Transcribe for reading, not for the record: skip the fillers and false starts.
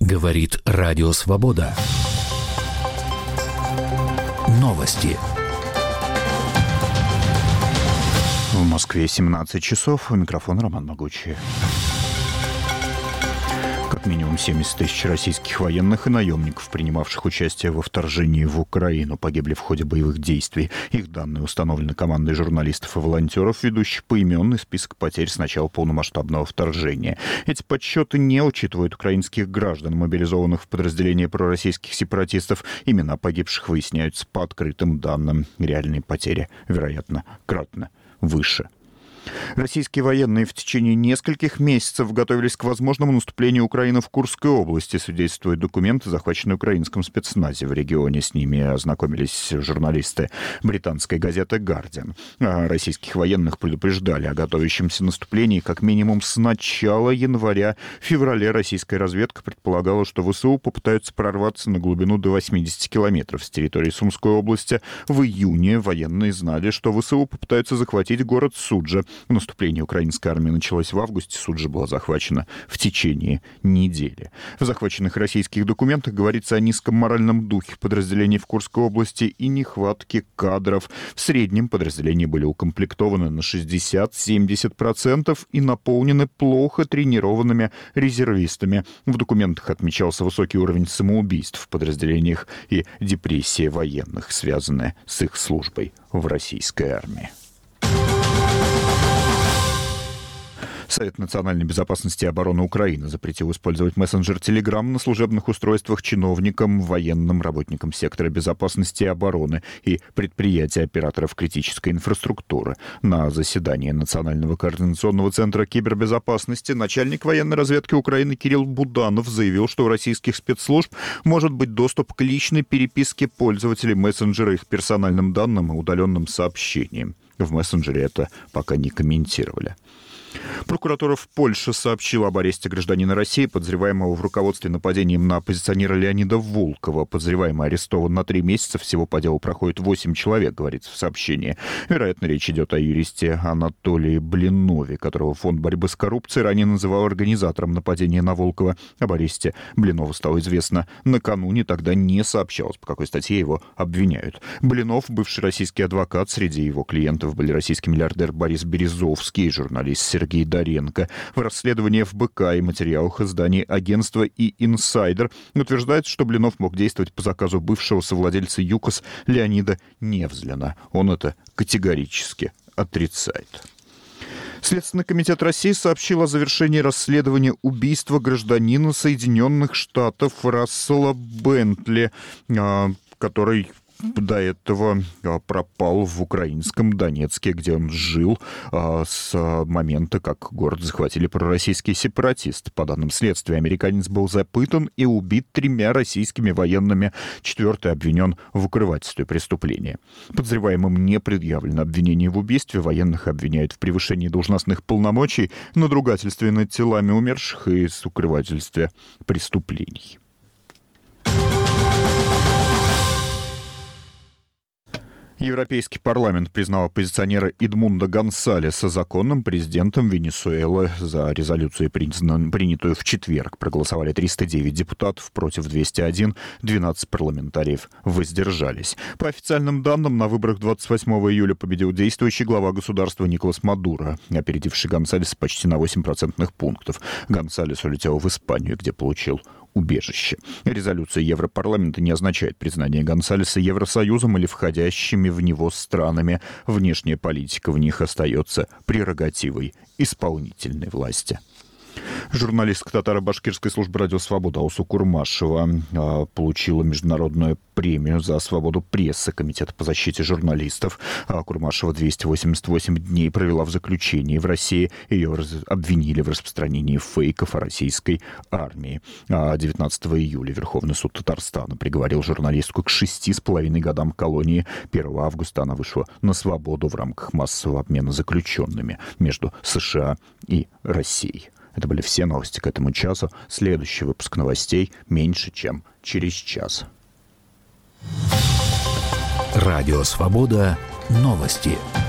Говорит Радио Свобода. Новости. В Москве 17 часов. У микрофона Роман Могучий. Как минимум 70 тысяч российских военных и наемников, принимавших участие во вторжении в Украину, погибли в ходе боевых действий. Их данные установлены командой журналистов и волонтеров, ведущих поименный список потерь с начала полномасштабного вторжения. Эти подсчеты не учитывают украинских граждан, мобилизованных в подразделения пророссийских сепаратистов. Имена погибших выясняются по открытым данным. Реальные потери, вероятно, кратно выше. Российские военные в течение нескольких месяцев готовились к возможному наступлению Украины в Курской области, свидетельствуют документы, захваченные украинским спецназе в регионе. С ними ознакомились журналисты британской газеты «Гардиан». Российских военных предупреждали о готовящемся наступлении как минимум с начала января. В феврале российская разведка предполагала, что ВСУ попытаются прорваться на глубину до 80 километров с территории Сумской области. В июне военные знали, что ВСУ попытаются захватить город Суджа. Наступление украинской армии началось в августе, Суджа была захвачена в течение недели. В захваченных российских документах говорится о низком моральном духе подразделений в Курской области и нехватке кадров. В среднем подразделения были укомплектованы на 60-70% и наполнены плохо тренированными резервистами. В документах отмечался высокий уровень самоубийств в подразделениях и депрессия военных, связанная с их службой в российской армии. Совет национальной безопасности и обороны Украины запретил использовать мессенджер Telegram на служебных устройствах чиновникам, военным, работникам сектора безопасности и обороны и предприятий операторов критической инфраструктуры. На заседании Национального координационного центра кибербезопасности начальник военной разведки Украины Кирилл Буданов заявил, что у российских спецслужб может быть доступ к личной переписке пользователей мессенджера, их персональным данным и удаленным сообщениям. В мессенджере это пока не комментировали. Прокуратура в Польше сообщила об аресте гражданина России, подозреваемого в руководстве нападением на оппозиционера Леонида Волкова. Подозреваемый арестован на 3 месяца. Всего по делу проходит 8 человек, говорится в сообщении. Вероятно, речь идет о юристе Анатолии Блинове, которого Фонд борьбы с коррупцией ранее называл организатором нападения на Волкова. Об аресте Блинова стало известно накануне. Тогда не сообщалось, по какой статье его обвиняют. Блинов, бывший российский адвокат, среди его клиентов были российский миллиардер Борис Березовский и журналист Сергей Доренко. В расследовании ФБК и материалах изданий агентства и «Инсайдер» утверждается, что Блинов мог действовать по заказу бывшего совладельца ЮКОС Леонида Невзлина. Он это категорически отрицает. Следственный комитет России сообщил о завершении расследования убийства гражданина Соединенных Штатов Рассела Бентли, который до этого пропал в украинском Донецке, где он жил с момента, как город захватили пророссийские сепаратисты. По данным следствия, американец был запытан и убит 3 российскими военными. 4-й обвинен в укрывательстве преступления. Подозреваемым не предъявлено обвинение в убийстве. Военных обвиняют в превышении должностных полномочий, надругательстве над телами умерших и в укрывательстве преступлений. Европейский парламент признал оппозиционера Эдмунда Гонсалеса законным президентом Венесуэлы. За резолюцию, принятую в четверг, проголосовали 309 депутатов, против 201, 12 парламентариев воздержались. По официальным данным, на выборах 28 июля победил действующий глава государства Николас Мадуро, опередивший Гонсалеса почти на 8 процентных пунктов. Гонсалес улетел в Испанию, где получил убежище. Резолюция Европарламента не означает признание Гонсалеса Евросоюзом или входящими в него странами. Внешняя политика в них остается прерогативой исполнительной власти. Журналистка татаро-башкирской службы «Радио Свобода» Алсу Курмашева получила международную премию за свободу прессы Комитета по защите журналистов. Курмашева 288 дней провела в заключении в России. Ее обвинили в распространении фейков о российской армии. 19 июля Верховный суд Татарстана приговорил журналистку к 6,5 годам колонии. 1 августа она вышла на свободу в рамках массового обмена заключенными между США и Россией. Это были все новости к этому часу. Следующий выпуск новостей меньше, чем через час. Радио Свобода. Новости.